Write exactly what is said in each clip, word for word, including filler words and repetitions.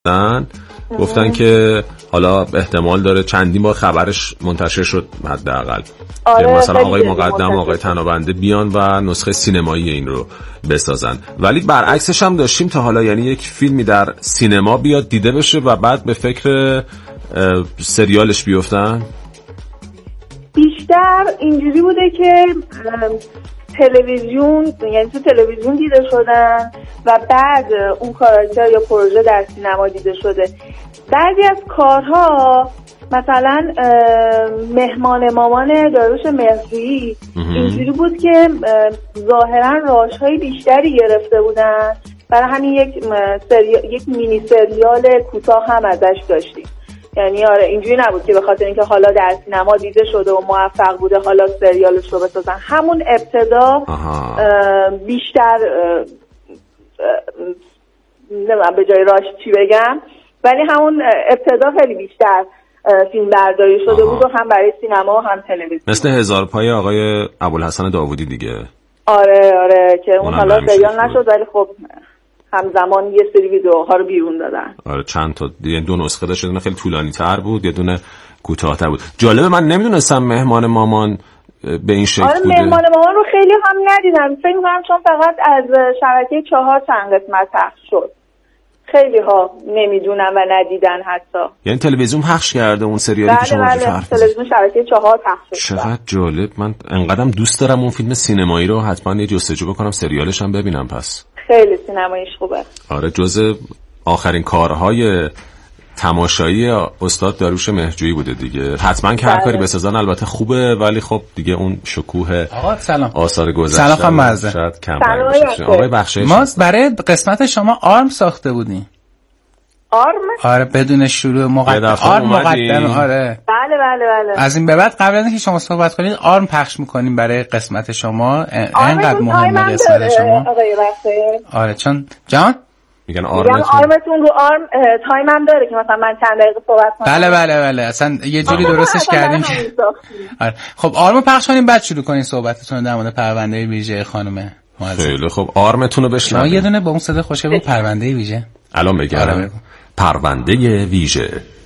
گفتن که حالا احتمال داره چندین بار خبرش منتشر شد حداقل آره مثلا آقای مقدم آقای تنابنده بیان و نسخه سینمایی این رو بسازن، ولی برعکسش هم داشتیم تا حالا، یعنی یک فیلمی در سینما بیاد دیده بشه و بعد به فکر سریالش بیفتن. بیشتر اینجوری بوده که تلویزیون، یعنی تو تلویزیون دیده شدن و بعد اون کاراکتر یا پروژه در سینما دیده شده. بعضی از کارها مثلا مهمان مامان داریوش مهرجویی اینجوری بود که ظاهرا راه‌های بیشتری گرفته بودن، برای همین یک سریال، یک مینی سریال کوتاه هم ازش داشتیم. یعنی آره اینجوری نبود که به خاطر اینکه حالا در سینما دیده شده و موفق بوده حالا سریالش رو بسازن. همون ابتدا بیشتر نمیدونم به جای راش چی بگم، ولی همون ابتدا خیلی بیشتر فیلم برداری شده آها. بود و هم برای سینما و هم تلویزیون. مثل هزار پای آقای ابوالحسن داوودی دیگه. آره آره که اون حالا سریال نشد ولی خب همزمان یه سری ویدیوها رو بیرون دادن. آره چند تا یه دو نسخه داشت، یه دونه خیلی طولانی تر بود، یه دونه کوتاه‌تر بود. جالبه، من نمیدونستم مهمان مامان به این شکل آره بوده. مهمان مامان رو خیلی هم ندیدم، فکر می‌کنم چون فقط از شبکه چهار چند قسمت پخش شد. خیلی ها نمیدونم و ندیدن حتی. یعنی تلویزیون پخش کرده اون سریالی که شما بله بله تلویزیون شبکه چهار پخش شد. چقدر جالب. من انقدرم دوست دارم اون فیلم سینمایی رو حتما یه جستجو بکنم، سریالش هم ببینم. پس خیلی سینماییش خوبه. آره جزء آخرین کارهای تماشایی استاد داریوش مهرجویی بوده دیگه. حتما که هر کاری بسازن البته خوبه، ولی خب دیگه اون شکوه آقا سلام آثار گذشته سلام خانم مرزا شاید کم باشه. آقای بخشش ما برای قسمت شما آرم ساخته بودیم. آرم؟ آره بدون شروع مقدمه. آرم مقدمه. آره بله بله بله. از این به بعد قبل از اینکه شما صحبت کنید آرم پخش میکنیم برای قسمت شما. اینقدر مهمه قسمت شما. آقای بخشش آره چون جان میگن آرمتون آرمتون رو آرم تایم هم داره که مثلا من چند دقیقه صحبت کنم. بله بله بله اصلا یه جوری درستش کردیم که آره خب آرمو پخش کنیم بعد شروع کنین صحبتتون در مورد پرونده ویژه خانم معزز. خیلی خب آرمتون رو بشنویم. شما یه دونه با اون صدا خوشگل بود پرونده ویژه. الان بگم آره پرونده ویژه.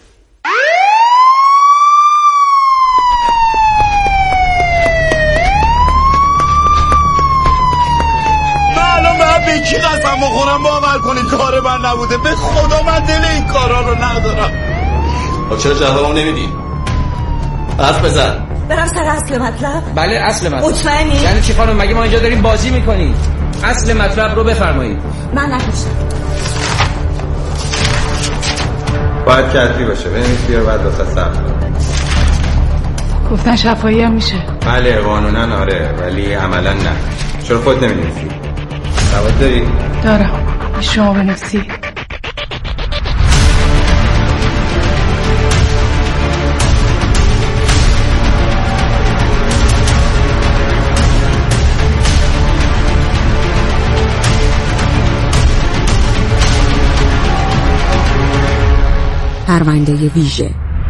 به کی قسم بخورم باور کنید کار من نبوده، به خدا من دل این کارا رو ندارم. خب چرا جوابمو نمیدین؟ حرف بزن. برم سر اصل مطلب. بله اصل مطلب. مطمئنی؟ یعنی چی خانم، مگه ما اینجا داریم بازی میکنیم؟ اصل مطلب رو بفرمایید. من نکشتم. باید کتبی باشه، بنویس بیار بعد واسه ثبت کن. گفتن شفاهی هم میشه. بله قانونا آره ولی عملا نه. چرا خودت نمی‌نویسی؟ سواد داری؟ دارم. شما بنویسی. پرونده ویژه.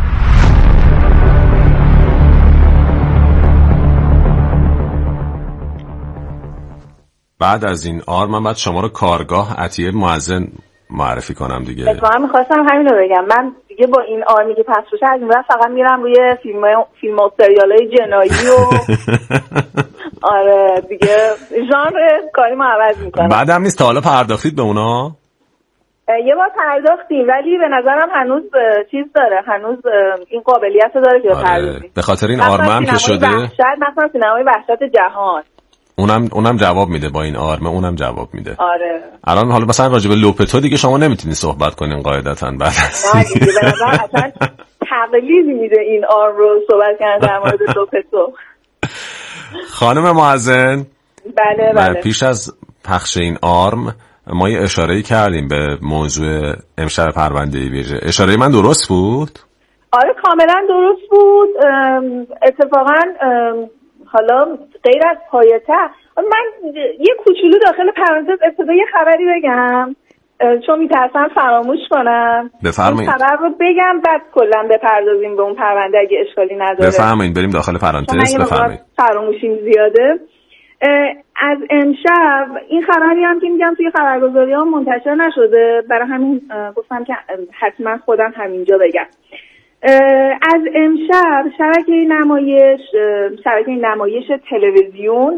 بعد از این آرم من بعد شما رو کارگاه عطیه موزن معرفی کنم دیگه. اتفاقا میخواستم همین رو بگم. من دیگه با این آرمی که پس روشه از این بعد فقط میرم روی فیلم فیلم و سریالای جنایی و آره دیگه ژانر کاری ما عوض میکنم. بعدم نیست تا حالا پرداختید به اونا؟ یه بار پرداختیم ولی به نظرم هنوز چیز داره، هنوز این قابلیت رو داره که بپردازیم. آره. به خاطر این آرم هم که شده شاید مثلا سینمای وحشت جهان اونم اونم جواب میده با این آرمه، اونم جواب میده. آره الان حالا مثلا راجع به لوپتو دیگه شما نمیتونی صحبت کنین قاعدتاً بعد از نه دیگه به نظر اصلا تقلیدی میده این آرم رو صحبت کردن در مورد لوپتو. خانم معزن بله بله پیش از پخش این آرم ما یه اشاره‌ای کردیم به موضوع امشب پرونده ویژه. اشاره من درست بود؟ آره کاملا درست بود. اتفاقا حالا غیر از پایتر من یه کوچولو داخل پرانتز ابتدا یه خبری بگم چون میترسم فراموش کنم. بفرمایید. خبر رو بگم بعد کلا بپردازیم به اون پرونده اگه اشکالی نداره. بفرمایید بریم داخل پرانتز. بفرمایید. فراموشیم زیاده. از امشب این خبری هم که میگم توی خبرگزاری ها منتشر نشده، برای همین گفتم که حتما خودم همینجا بگم. از امشب شبکه نمایش شبکه نمایش تلویزیون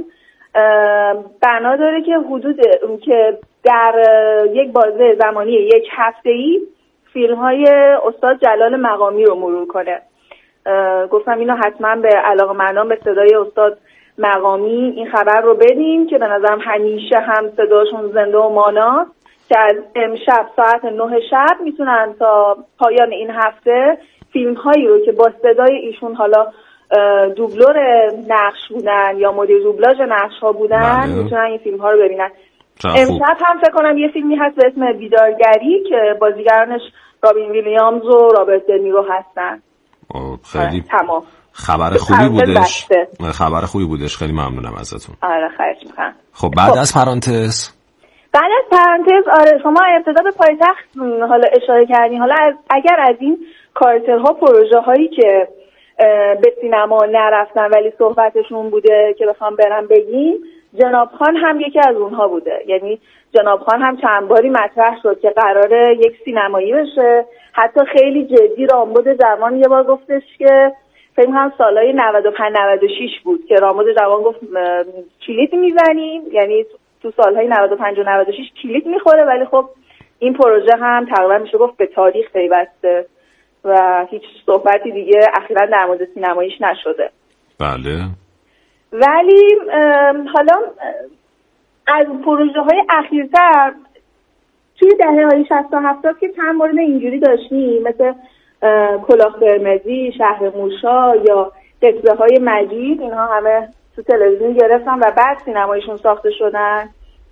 بنا داره که حدود که در یک بازه زمانی یک هفته‌ای فیلم‌های استاد جلال مقامی رو مرور کنه. گفتم اینو حتما به علاقه‌مندان به صدای استاد مقامی این خبر رو بدیم که به نظرم همیشه هم صداشون زنده و ماناست که از امشب ساعت نه شب میتونن تا پایان این هفته فیلم هایی رو که با صدای ایشون حالا دوبلور نقش بودن یا مدیر دوبلاژ نقش ها بودن بله. میتونن این فیلم ها رو ببینن. امشب هم فکر کنم یه فیلمی هست به اسم بیدارگری که بازیگرانش رابین ویلیامز و رابرت دنیرو هستن. خیلی تمام خبر خوبی بودش. خبر خوبی بودش، خیلی ممنونم ازتون. آره خواهش می‌کنم. خب بعد خب. از پرانتز بعد از پرانتز آره شما ابتدا به پایتخت حالا اشاره کردین. حالا از اگر از این کارکترها پروژه هایی که به سینما نرفتن ولی صحبتشون بوده که بخوام برم بگیم، جناب خان هم یکی از اونها بوده. یعنی جناب خان هم چند باری مطرح شد که قراره یک سینمایی بشه. حتی خیلی جدی رامبد جوان یه بار گفتش که فکر کنم سالهای نود و پنج نود و شش بود که رامبد جوان گفت کلید میزنیم، یعنی تو سالهای نود و پنج و نود و شش کلید میخوره، ولی خب این پروژه هم تقریبا میشه گفت به تاریخ پیوسته و هیچ صحبتی دیگه اخیراً در مورد سینماییش نشده. بله. ولی حالا از پروژه های اخیرتر توی دهه های شصت و هفتاد که چند مورد اینجوری داشتیم، مثل کلاه قرمزی، شهر موشا یا قصه های مجید، اینها همه تو تلویزیون گرفتن و بعد سینماییشون ساخته شدن.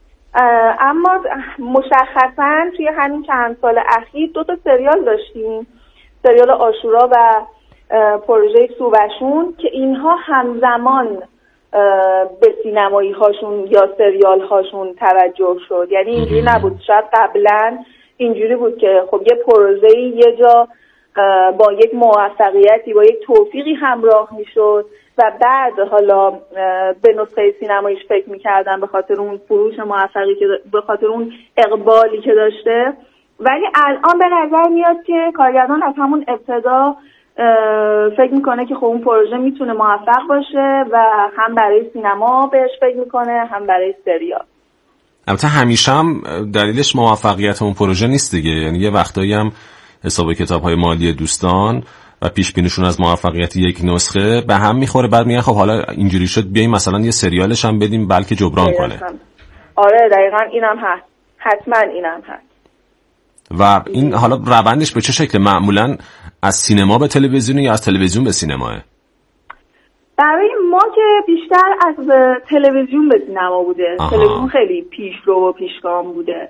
اما مشخصا توی همین چند سال اخیر دو تا سریال داشتیم، سریال عاشورا و پروژه سووشون، که اینها همزمان به سینمایی هاشون یا سریال هاشون توجه شد. یعنی اینجوری نبود، شاید قبلا اینجوری بود که خب یه پروژه یه جا با یک موفقیتی با یک توفیقی همراه میشد و بعد حالا به نسخه سینماییش فکر میکردن به خاطر اون فروش موفقی که به خاطر اون اقبالی که داشته. ولی الان به نظر میاد که کارگردان از همون ابتدا فکر میکنه که خب اون پروژه میتونه موفق باشه و هم برای سینما بهش فکر میکنه هم برای سریال. البته همیشه هم دلیلش موفقیت اون پروژه نیست دیگه، یعنی یه وقتایی هم حساب کتاب‌های مالی دوستان و پیش بینیشون از موفقیت یک نسخه به هم میخوره، بعد میگن خب حالا اینجوری شد بیایم مثلا یه سریالش هم بدیم بلکه جبران کنه. آره دقیقاً اینم هست، حتما اینم هست. و این حالا روندش به چه شکل؟ معمولاً از سینما به تلویزیون یا از تلویزیون به سینماه؟ برای ما که بیشتر از تلویزیون به سینما بوده. آها. تلویزیون خیلی پیشرو و پیشگام بوده،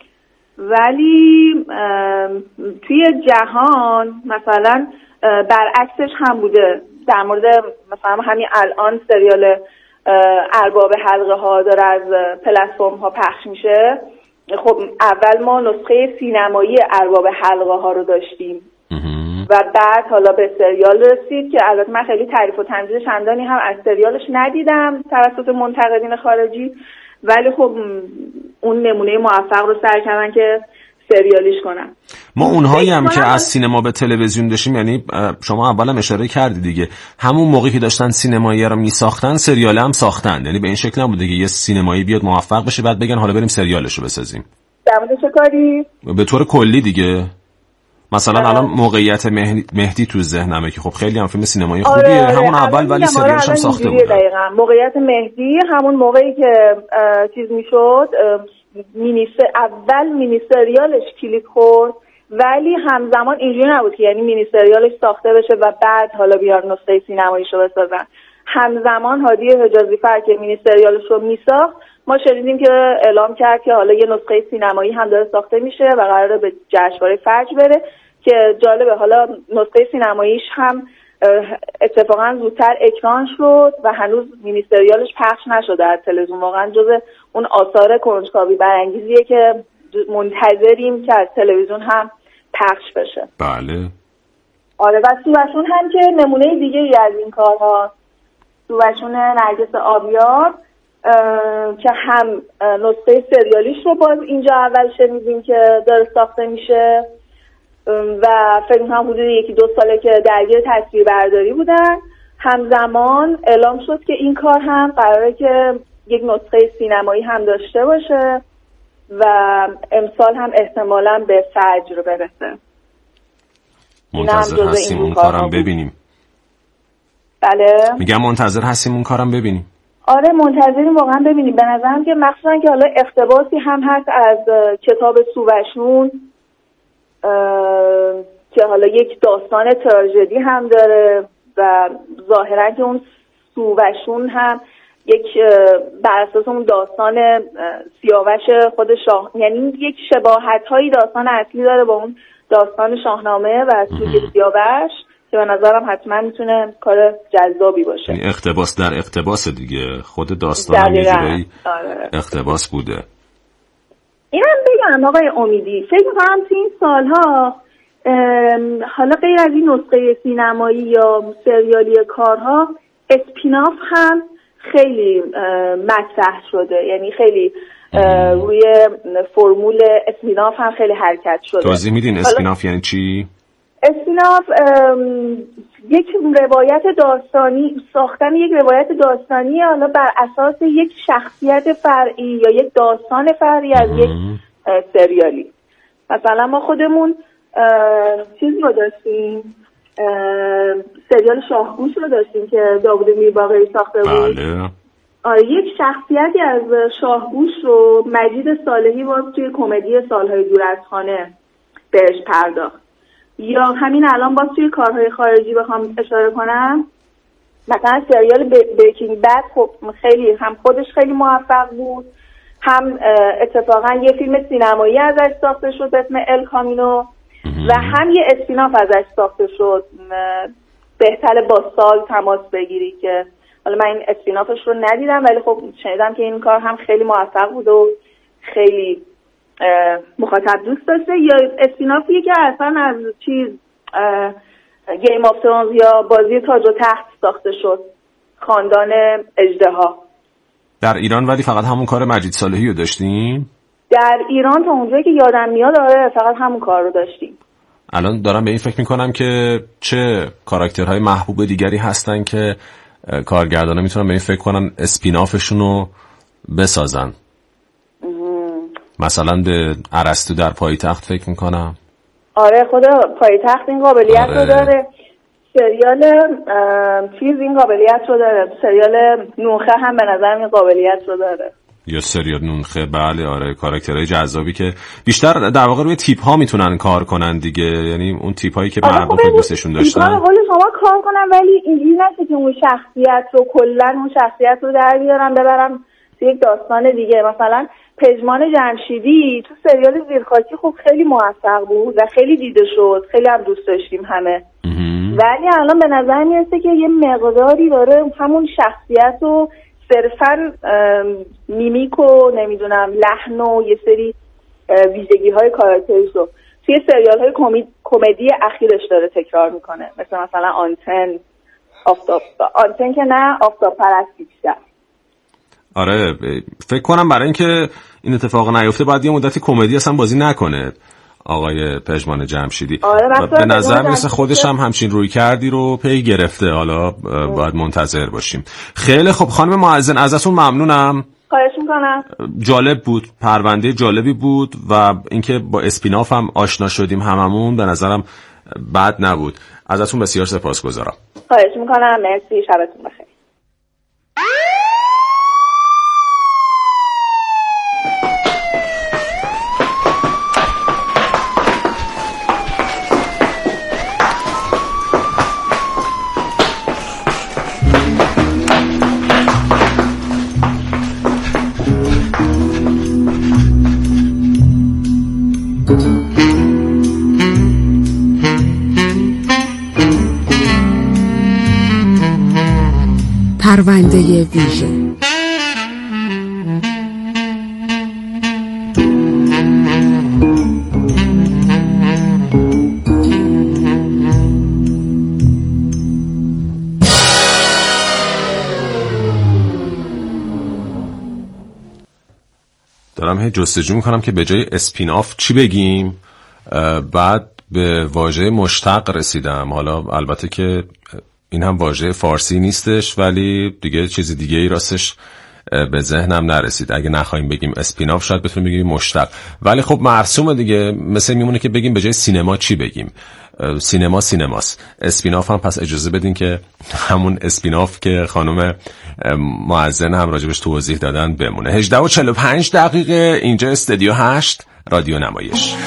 ولی توی جهان مثلا برعکسش هم بوده. در مورد مثلا همین الان سریال ارباب حلقه ها داره از پلتفرم ها پخش میشه. خب اول ما نسخه سینمایی ارباب حلقه ها رو داشتیم و بعد حالا به سریال رسید که البته من خیلی تعریف و تمجید چندانی هم از سریالش ندیدم توسط منتقدین خارجی، ولی خب اون نمونه موفق رو سعی کردن که سریالیش کنن. ما اونهایی هم که از سینما به تلویزیون داشتیم، یعنی شما اول هم اشاره کردی دیگه، همون موقعی که داشتن سینمایی رو میساختن سریال هم ساختن، یعنی به این شکل نبوده که یه سینمایی بیاد موفق بشه بعد بگن حالا بریم سریالش رو بسازیم. در مورد چه کاری؟ به طور کلی دیگه. مثلا آه. الان موقعیت مهدی, مهدی تو ذهنمه که خب خیلی هم فیلم سینمایی خوبیه. آره آره. همون اول ولی سریالش هم ساخته بود. دقیقاً موقعیت مهدی همون موقعی که چیز میشد، مینی اول مینی سریالش کلیک خورد، ولی همزمان اینجوری نبود که یعنی مینی سریالش ساخته بشه و بعد حالا بیار نسخه سینماییش رو بسازن. همزمان هادی حجازی فر که مینی سریالش رو میساخت، ما شنیدیم که اعلام کرد که حالا یه نسخه سینمایی هم داره ساخته میشه و قراره به جشنواره فجر بره، که جالبه حالا نسخه سینماییش هم اتفاقا زودتر اکران شد و هنوز مینی سریالش پخش نشده از تلویزیون. واقعا جز اون آثار کنجکاوی برانگیزیه که منتظریم که از تلویزیون هم پخش بشه. بله. آره و سووشون هم که نمونه دیگه ای از این کارها. سووشون نرگس آبیار که هم نسخه سریالیش رو باز اینجا اول شنیدیم که داره ساخته میشه و فکر می‌کنم حدود یکی دو ساله که درگیر تصویربرداری بودن. همزمان اعلام شد که این کار هم قراره که یک نسخه سینمایی هم داشته باشه و امسال هم احتمالاً به فجر برسه. منتظر هستیم اون کارم ببینیم. بله میگم منتظر هستیم اون کارم ببینیم. آره منتظریم واقعا ببینیم. به نظرم که مخصوصا که حالا اقتباسی هم هست از کتاب سووشون که حالا یک داستان تراژدی هم داره و ظاهرا که اون سووشون هم یک بر اساس اون داستان سیاوش خود شاه، یعنی یک شباهت هایی داستان اصلی داره با اون داستان شاهنامه و سوگ سیاوش که به نظرم حتما میتونه کار جذابی باشه. یعنی اقتباس در اقتباس دیگه، خود داستان هم یه جورایی اقتباس بوده. اینم بگم آقای امیدی، فکر می‌کنم تو این سالها حالا غیر از این نسخه سینمایی یا سریالی کارها، اسپیناف هم خیلی مطرح شده، یعنی خیلی روی فرمول اسپیناف هم خیلی حرکت شده. توضیح میدین اسپیناف یعنی چی؟ اسپیناف یک روایت داستانی، ساختن یک روایت داستانی حالا بر اساس یک شخصیت فرعی یا یک داستان فرعی از یک سریالی. مثلا ما خودمون چیزی رو داشتیم، سریال شاهگوش رو داشتیم که داوود میرباقری ساخته بود. بله. آره یک شخصیتی از شاهگوش رو مجید صالحی باز توی کمدی سالهای دور از خانه بهش پرداخت. یا همین الان باز توی کارهای خارجی بخوام اشاره کنم، مثلا سریال بریکینگ بد خب خیلی هم خودش خیلی موفق بود، هم اتفاقا یه فیلم سینمایی ازش ساخته شد به اسم ال کامینو و هم یه اسپیناف ازش ساخته شد، بهتره با سال تماس بگیری، که حالا من این اسپینافش رو ندیدم ولی خب شنیدم که این کار هم خیلی موفق بود و خیلی مخاطب دوست داشته. یا اسپینافیه که اصلا از چیز گیم آف ترونز یا بازی تاج و تخت ساخته شد، خاندان اژدها. در ایران ولی فقط همون کار مجید صالحی رو داشتیم؟ در ایران تا اونجایی که یادم میاد آره فقط همون کار رو داشتیم. الان دارم به این فکر میکنم که چه کاراکترهای محبوب دیگری هستن که کارگردانا میتونن به این فکر کنن اسپینافشون رو بسازن. مثلا به ارسطو در پایتخت فکر میکنم. آره خود پایتخت این قابلیت آره. رو داره. سریال چیز این قابلیت رو داره. سریال نونخه هم به نظر این قابلیت رو داره. یا سریال نونخه بله آره، کاراکترهای جذابی که بیشتر در واقع روی تیپ ها میتونن کار کنن دیگه، یعنی اون تیپ هایی که محبوب دوستشون داشتن. آره خب شما کار کنن ولی اینجوری نشه که اون شخصیت رو کلا اون شخصیت رو در بیارن ببرم تو یک داستان دیگه. مثلا پژمان جمشیدی تو سریال زیرخاکی خب خیلی موفق بود و خیلی دیده شد، خیلی هم دوست داشتیم همه. ولی الان به نظر میرسه که یه مقداری داره همون شخصیت رو صرفاً میمیک و نمیدونم لحن و یه سری ویژگی های کاراکتریش رو توی سریال های کمدی اخیرش داره تکرار میکنه، مثل مثلا آنتن آفتاب آنتن که نه آفتاب پرست بیشتر. آره فکر کنم برای اینکه این اتفاق نیفته باید یه مدتی کمدی اصلا بازی نکنه آقای پژمان جمشیدی. آره به نظر میرسه خودش هم همچین روی کردی رو پی گرفته، حالا باید منتظر باشیم. خیلی خب خانم معزن ازتون ممنونم. خواهش میکنم. جالب بود، پرونده جالبی بود و اینکه با اسپیناف هم آشنا شدیم هممون به نظرم بد نبود. ازتون بسیار سپاسگزارم. خواهش میکنم، مرسی، شبتون بخیر. پرونده ویژه. دارم هی جستجو میکنم که به جای اسپیناف چی بگیم. بعد به واژه مشتق رسیدم. حالا البته که این هم واژه فارسی نیستش، ولی دیگه چیزی دیگه ای راستش به ذهنم نرسید. اگه نخوایم بگیم اسپیناف شاید بتونیم بگیم مشتق، ولی خب مرسومه دیگه. مثل میمونه که بگیم به جای سینما چی بگیم. سینما سینماست. اسپیناف هم پس اجازه بدین که همون اسپیناف که خانم معزن هم راجبش توضیح دادن بمونه. هجده و چهل و پنج دقیقه اینجا استودیو هشت رادیو نمایش.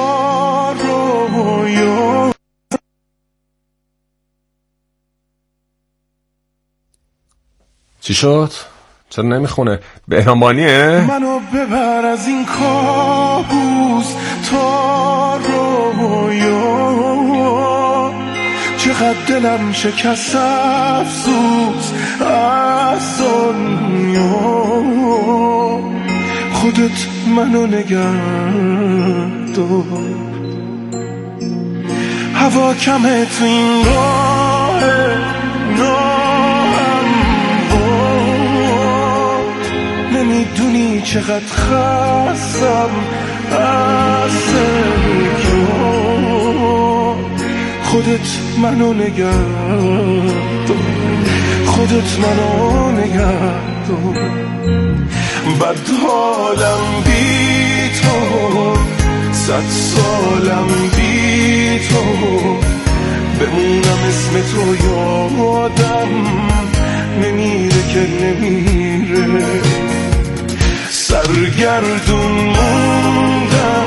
چی شد؟ چرا نمیخونه؟ بهرامبانیه؟ منو ببر از این کابوس تا رویا، چقدر دلم شکست افسوس از دنیا. خودت منو نگه دار، هوا کمه تو این راه نمیدونی چقدر خستم از سرکا. خودت منو نگه دار، خودت منو نگه دار. بد حالم بی تو، صد سالم بی تو، بمونم اسم تو یادم نمیره که نمیره. سرگردون موندم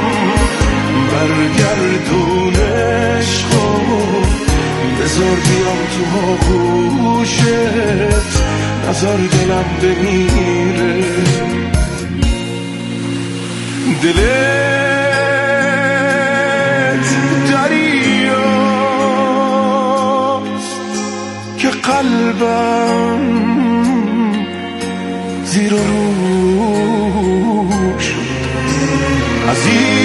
برگردون عشقو، بذار بیام تو آغوشت، نذار دلم بمیره. دلت دریاست که قلبم زیر و رو شد. از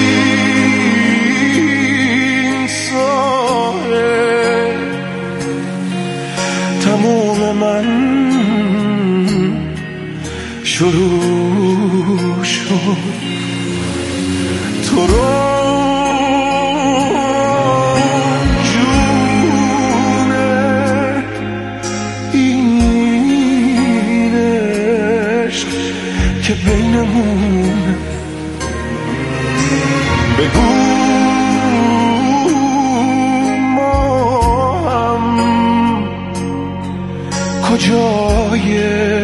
این ساحل تمام من شروع شد. تو رو بینمون بگو ما هم کجای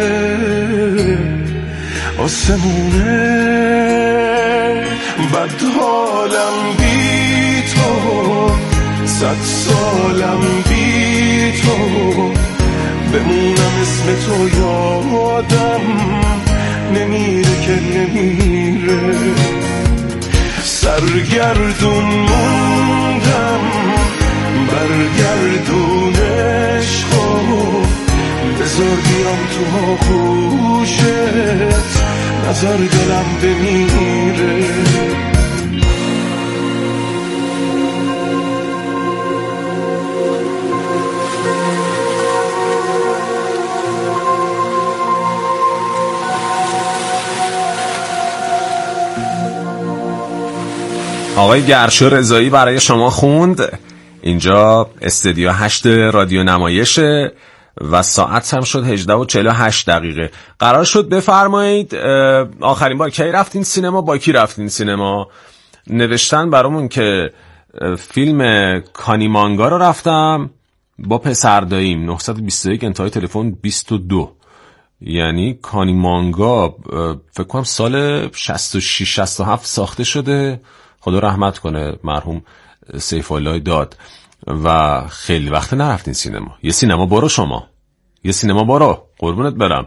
آسمونه. بد حالم بی تو، صد سالم بی تو، بمونم اسم تو یادم نمیره که نمیره. سرگردون موندم برگردون عشقو، بذار بیام تو آغوشت، نذار دلم بمیره. آقای گرشو رضایی برای شما خوند. اینجا استودیو هشت رادیو نمایشه و ساعت هم شد هجده و چهل و هشت دقیقه. قرار شد بفرمایید آخرین بار کی رفتین سینما، با کی رفتین سینما؟ نوشتن برامون که فیلم کانیمانگا رو رفتم با پسرداییم. نه دو یک انتهای تلفن بیست و دو. یعنی کانیمانگا فکر کنم سال شصت و شش شصت و هفت ساخته شده. خدا رحمت کنه مرحوم سیف الله داد. و خیلی وقت نرفتین سینما. یه سینما برو شما، یه سینما برو، قربونت برم.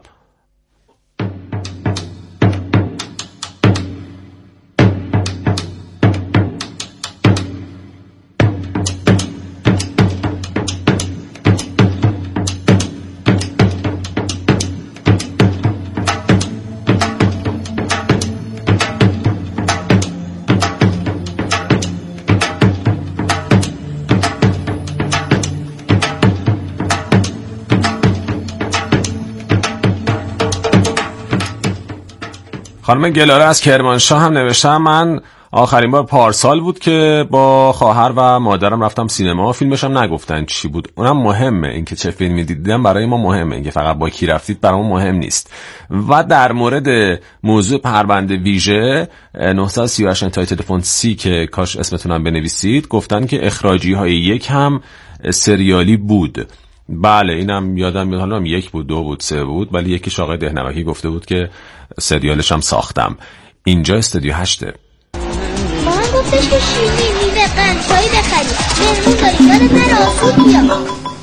خانم گلاره از کرمانشاه هم نوشتم من آخرین بار پارسال بود که با خواهر و مادرم رفتم سینما. فیلمش هم نگفتن چی بود. اونم مهمه، اینکه چه فیلمی دیدم برای ما مهمه، اینکه فقط با کی رفتید برای ما مهم نیست. و در مورد موضوع پرونده ویژه نه سه هشت انتهای تلفن سی که کاش اسمتونم بنویسید، گفتن که اخراجی های یک هم سریالی بود. بله اینم یادم میاد، حالا یک بود، دو بود، سه بود، ولی یکیش آقای دهنمکی گفته بود که سریالش هم ساختم. اینجا استودیو هشته. مامان گفتش که شیرینی میوه قند چایی بخری مهمون داریم، یادت نره آسود بیا.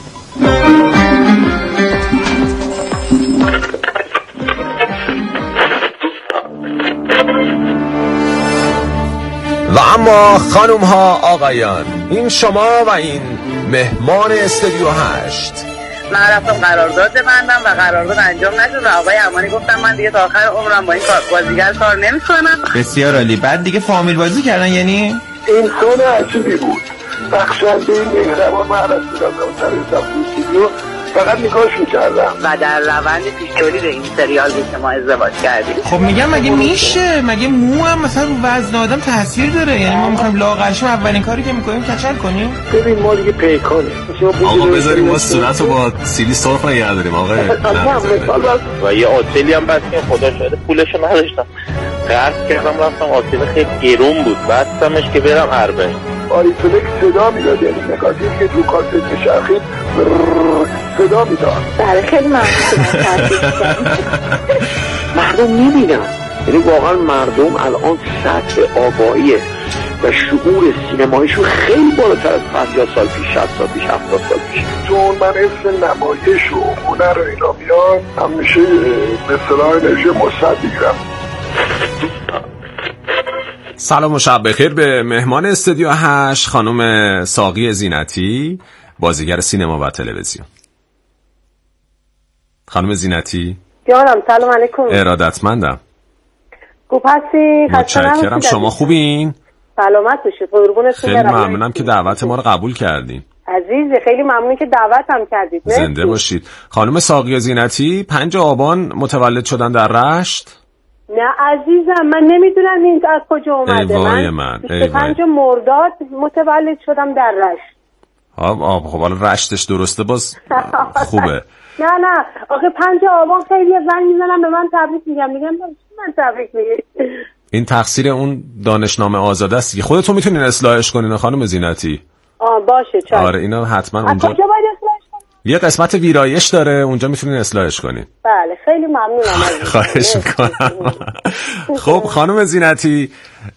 و اما خانوم ها آقایان، این شما و این مهمان استودیو هشت. من رفتم قرارداد ببندم و قرارداد انجام نشد و آقای امانی گفتم من دیگه تا آخر عمرم با این کار بازیگر کار نمی‌کنم. بسیار عالی. بعد دیگه فامیل بازی کردن یعنی؟ انسان عجیبی بود، بخشنده مهربان. من از صدام سر استودیو فقط نگاهش می‌کردم و در روند پیش‌تولید این سریال بود که ما ازدواج کردیم. خب میگم مگه میشه؟ مگه مو هم مثلا رو وزن آدم تاثیر داره؟ یعنی ما می‌خوایم لاغر شیم اولین کاری که می‌کنیم کچل کنیم؟ ببین ما دیگه پیکانه. آقا بذاریم ما صورتو با سیلی سرخ نگه داریم آقا. و یه آتلی هم بس که خدا شده پولشو نداشتم، قرض کردم رفتم آتل خیلی گرون بود، بستمش که برم اربعین. آریتولک صدا میداد، یعنی نگاتیو که رو کاسه میچرخید صدا میداد. بله خیلی ممنون. مردم نمیدن، یعنی واقعا مردم الان سطح آگاهی و شعور سینماییشون خیلی بالاتر از پنجاه سال پیش، شصت سال پیش، هفتاد سال پیش. چون من اسم نمایش و هنر و اینا میاد همیشه به اصطلاح انرژی مثبت میگیرم. سلام و شب بخیر به مهمان استودیو هشت خانم ساقی زینتی، بازیگر سینما و تلویزیون. خانم زینتی جانم سلام علیکم. ارادتمندم. خوب هستی؟ متشکرم. شما خوبین؟ سلامت باشید قربونتون برم. خیلی ممنونم که دعوت ما رو قبول کردین. عزیز خیلی ممنون که دعوت هم کردید. زنده باشید. خانم ساقی زینتی پنج آبان متولد شدن در رشت؟ نه عزیزم من نمیدونم این از کجا اومده. ایوای من پنج مرداد متولد شدم در رشت. آب آب خب حالا رشتش درسته باز خوبه. نه نه آخه پنج آبان خیلی زنگ میزنم به من تبریک میگم، میگم من تبریک میگم. این تقصیر اون دانشنامه آزاده است. خودتون میتونین اصلاحش کنین خانم زینتی. آه باشه چشم. آره اینا حتما اونجا کجا باید اصلاحش کنم؟ یه قسمت ویرایش داره اونجا میتونین اصلاحش کنین. بله خیلی ممنونم. خواهش میکنم. خب خانم زینتی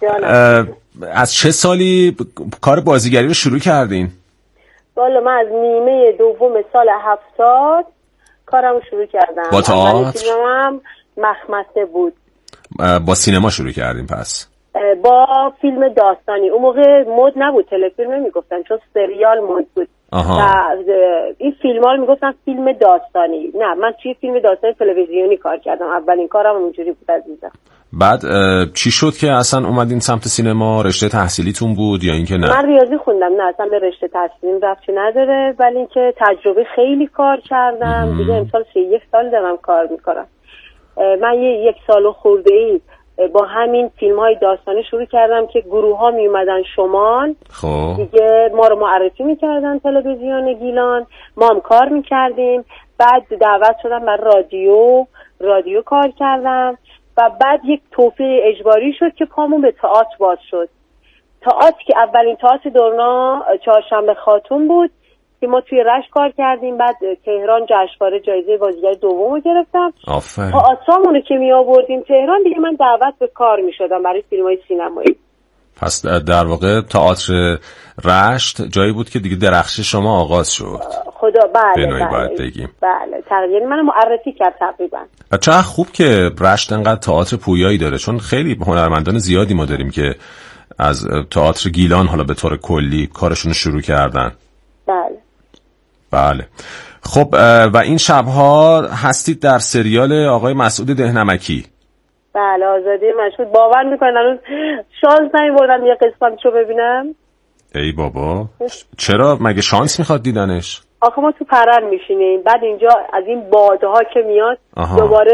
از چه سالی کار بازیگری رو شروع کردین؟ والا من از نیمه دوم سال هفتاد کارم شروع کردم. با تئاتر؟ فیلمم مخمسه بود. با سینما شروع کردیم پس؟ با فیلم داستانی. اون موقع مد نبود، تلفیلم نمیگفتن چون سریال مد بود. آها. این فیلم ها رو میگفتن فیلم داستانی. نه من توی فیلم داستانی تلویزیونی کار کردم. اولین کارم اونجوری بود عزیزم. بعد چی شد که اصلا اومدین سمت سینما؟ رشته تحصیلیتون بود یا اینکه نه؟ من ریاضی خوندم. نه اصلا به رشته تحصیلیم ربطی نداره، ولی اینکه تجربه خیلی کار کردم. دیگه امسال سی یک سال دارم کار میکنم. من یه یک سال خورده ای با همین فیلم های داستانی شروع کردم که گروه ها می اومدن شمال. خب دیگه ما رو معرفی میکردن تلویزیون گیلان، ما هم کار میکردیم. بعد دعوت شدم بر رادیو رادیو کار کردم و بعد یک توفیق اجباری شد که پامون به تئاتر باز شد. تئاتر که اولین تئاتر دورنا چهارشنبه خاتون بود که ما توی رشت کار کردیم. بعد تهران جشنواره جایزه بازیگر دوم رو گرفتم. آفرین. تئاترامون رو که می آوردیم تهران دیگه من دعوت به کار می شدم برای فیلم‌های سینمایی. پس در واقع تئاتر رشت جایی بود که دیگه درخشش شما آغاز شد. خدا بله بله باید بگیم. بله تقریبا منو معرفی کرد تقریبا. چه خوب که رشت انقدر تئاتر پویایی داره، چون خیلی هنرمندان زیادی ما داریم که از تئاتر گیلان حالا به طور کلی کارشون شروع کردن. بله بله. خب و این شبها هستید در سریال آقای مسعود دهنمکی. بله آزادی مشهود. باور میکنن الان شانس نمیبردم یه قسمتشو ببینم. ای بابا چرا مگه شانس میخواد دیدنش؟ آخه ما تو پرن میشینیم، بعد اینجا از این باده ها که میاد آها. دوباره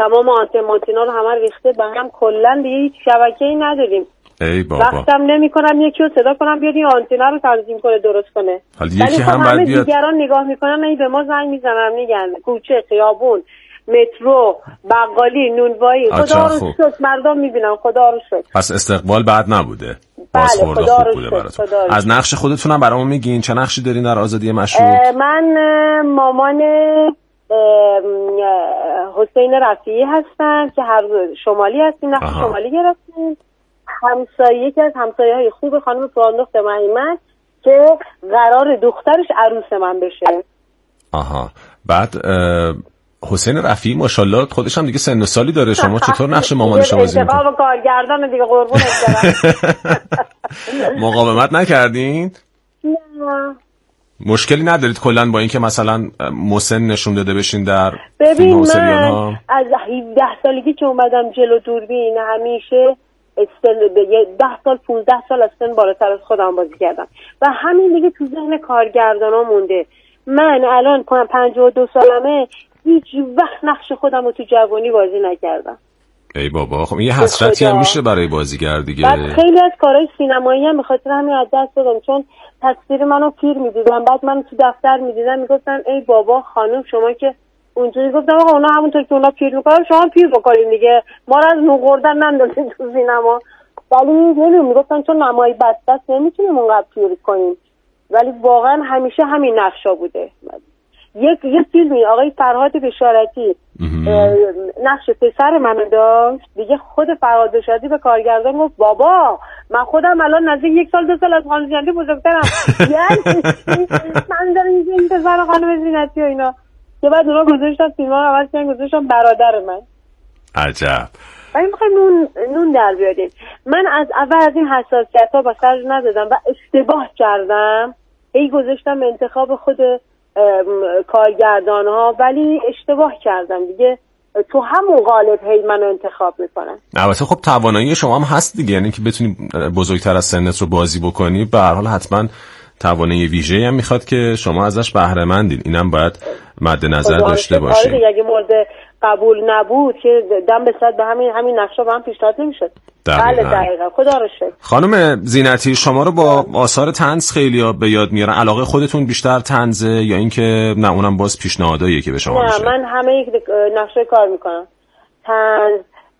تمام آنتن مانتینا رو همه ریخته به هم، کلا دیگه هیچ شبکه‌ای نداریم. ای بابا. وقتم نمی‌کنم یکی رو صدا کنم بیاد این آنتنا رو تنظیم کنه درست کنه. حالا یکی هم بعد بیاد. دیگران نگاه میکنن این به ما زنگ میزنن میگن کوچه، خیابون، مترو، بقالی، نونوایی، خدا رو شکر مردم میبینن، خدا رو شکر. پس استقبال بد نبوده. بله خدا رو شکر. از نقش خودتون هم برامون میگین چه نقشی دارین در آزادی مشروط؟ من مامان حسین رفیعی هستم که هر شمالی هستیم، نقش شمالی گرفتیم. همسایه یکی از همسایه‌های خوب خانم فراندخت مهیمن که قرار دخترش عروس من بشه. آها. بعد حسین رفیعی ماشاءالله خودش هم دیگه سن و سالی داره. شما چطور نقش مامانش رو بازی می‌کنید؟ انتخاب کارگردان دیگه قربونت برم. مقاومت نکردین؟ نه. مشکلی ندارید کلا با اینکه مثلا مسن نشون داده بشین در ببین من از هفده سالگی که اومدم جلو دوربین همیشه ده سال پونزده سال از سن بالاتر از خودم بازی کردم و همین دیگه تو ذهن کارگردانا مونده. من الان پنجاه و دو سالمه هیچ وقت نقش خودم رو تو جوانی بازی نکردم. ای بابا خب این یه حسرتی هم میشه برای بازیگر دیگه. بعد خیلی از کارهای سینمایی هم به خاطر همین از دست دادم چون تصویر منو پیر میدیدم، بعد منو تو دفتر میدیدن میگفتن ای بابا خانم شما که اونجوری. گفتم آقا اونا همونطور که اونا پیر میکنن شما پیر بکنین دیگه، ما رو از نوغردن نندازین تو سینما. ولی نمیدونم میگفتن چون نمایی بسته است نمیتونیم اونقدر پیر کنیم، ولی واقعا همیشه همین نقشا بوده. یک یه فیلمی آقای فرهاد بشارتی نقش پسر منو داشت دیگه، خود فرهاد بشارتی به کارگردان گفت بابا من خودم الان نزدیک یک سال دو سال از خانم زینتی بزرگترم، یعنی من دارم این پسر خانم زینتی و اینا که بعد اونا گذاشتن فیلم ها رو عوض کردن گذاشتن برادر من. عجب. ولی میخوایم نون نون در بیاریم. من از اول از این حساسیت ها با خرج ندادم و اشتباه کردم، هی گذاشتم انتخاب خود کارگردان ها، ولی اشتباه کردم دیگه. تو همون قالب هی منو انتخاب میکنن. البته خب توانایی شما هم هست دیگه، یعنی که بتونی بزرگتر از سنت رو بازی بکنی، به هر حال حتما توانایی ویژه‌ای هم میخواد که شما ازش بهره مندین. اینم باید مد نظر داشته باشید. آره اگه مورد قبول نبود که دم به صد به همین همین نقشا به هم پیشنهاد نمیشد. بله دقیقاً. خدا رو شکر. خانم زینتی شما رو با آثار طنز خیلی‌ها به یاد میارن. علاقه خودتون بیشتر طنزه یا اینکه نه اونم باز پیشنهاداییه که به شما میشه؟ نه من همه یک نقشه کار میکنم. طنز،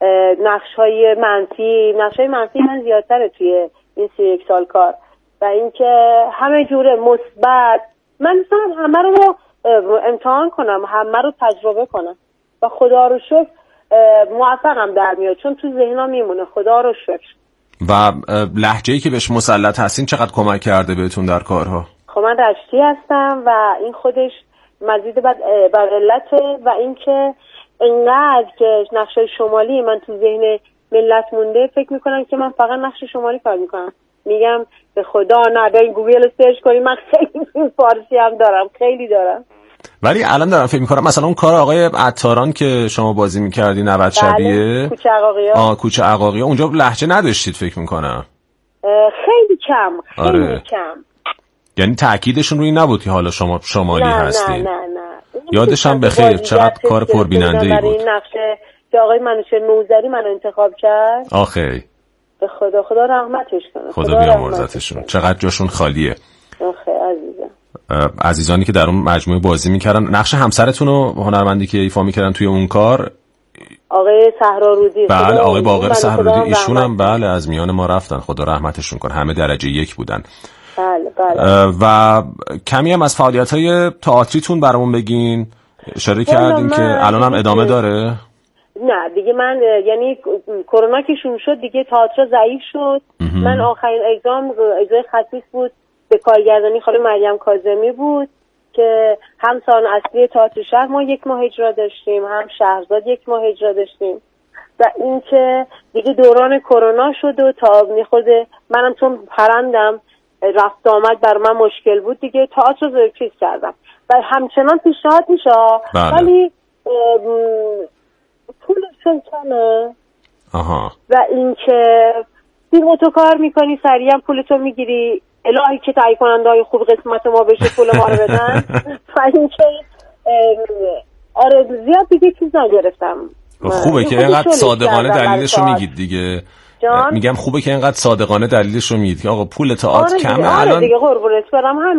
نقش‌های منفی، نقش‌های منفی من زیادتره توی این سی یک سال کار. و اینکه همه جوره مثبت، من مثلا همه رو امتحان کنم، همه رو تجربه کنم و خدا رو شکر موفقم در میاد چون تو ذهنم میمونه. خدا رو شکر. و لهجه‌ای که بهش مسلط هستین چقدر کمک کرده بهتون در کارها؟ خب من رشتی هستم و این خودش مزید بر علته و اینکه انقدر که نقشه شمالی من تو ذهن ملت مونده فکر میکنم که من فقط نقش شمالی کار میکنم. میگم به خدا نه برین گوگل سرچ کنید، من خیلی فارسی هم دارم، خیلی دارم. ولی الان دارم فکر میکنم مثلا اون کار آقای عطاران که شما بازی میکردی نود شبیه کوچه عقاقیه آه کوچه عقاقیه اونجا لهجه نداشتید فکر میکنم؟ خیلی کم خیلی آره. کم. یعنی تاکیدشون روی نبود که حالا شما شمالی نه هستین؟ نه نه نه. یادشم بخیر چقدر کار پربیننده ای بود. این نقشه که آقای منوچهر نوذری منو انتخاب کرد. آخه به خدا خدا رحمتش کنه. خدا بیامرزتشون. چقدر جاشون خالیه. آخه عزیزم. عزیزانی که در اون مجموعه بازی میکردن. نقش همسرتون رو هنرمندی که ایفا میکردن توی اون کار آقای صحرارودی. بله آقای باقر صحرارودی ایشون هم بله از میان ما رفتن، خدا رحمتشون کنه. همه درجه یک بودن. بله بله. و کمی هم از فعالیت‌های تئاتریتون برامون بگین. اشاره کردین که الان هم ادامه داره؟ نه دیگه من یعنی کرونا که شروع شد دیگه تئاتر ضعیف شد. من آخرین اگزام اجرای خصیص بود به کارگردانی خانم مریم کاظمی بود که هم سالن اصلی تئاتر شهر ما یک ماه اجرا داشتیم، هم شهرزاد یک ماه اجرا داشتیم و اینکه دیگه دوران کرونا شد و تا میخورده منم چون پرندم رفت آمد بر من مشکل بود دیگه تئاتر رو چیز کردم و همچنان پیشنهاد میشه ولی پولشون کمه. آها. و اینکه فیلم تو کار میکنی سریع هم پولتو میگیری، الهی که تهیه کننده های خوب قسمت ما بشه پول ما رو بدن. و اینکه آره زیاد دیگه چیز نگرفتم. خوبه که اینقدر صادقانه دلیلشو میگید دیگه. جان؟ میگم خوبه که اینقدر صادقانه دلیلشو میگید که آقا پول تئاتر آره کمه آره الان دیگه قربونت برم. هم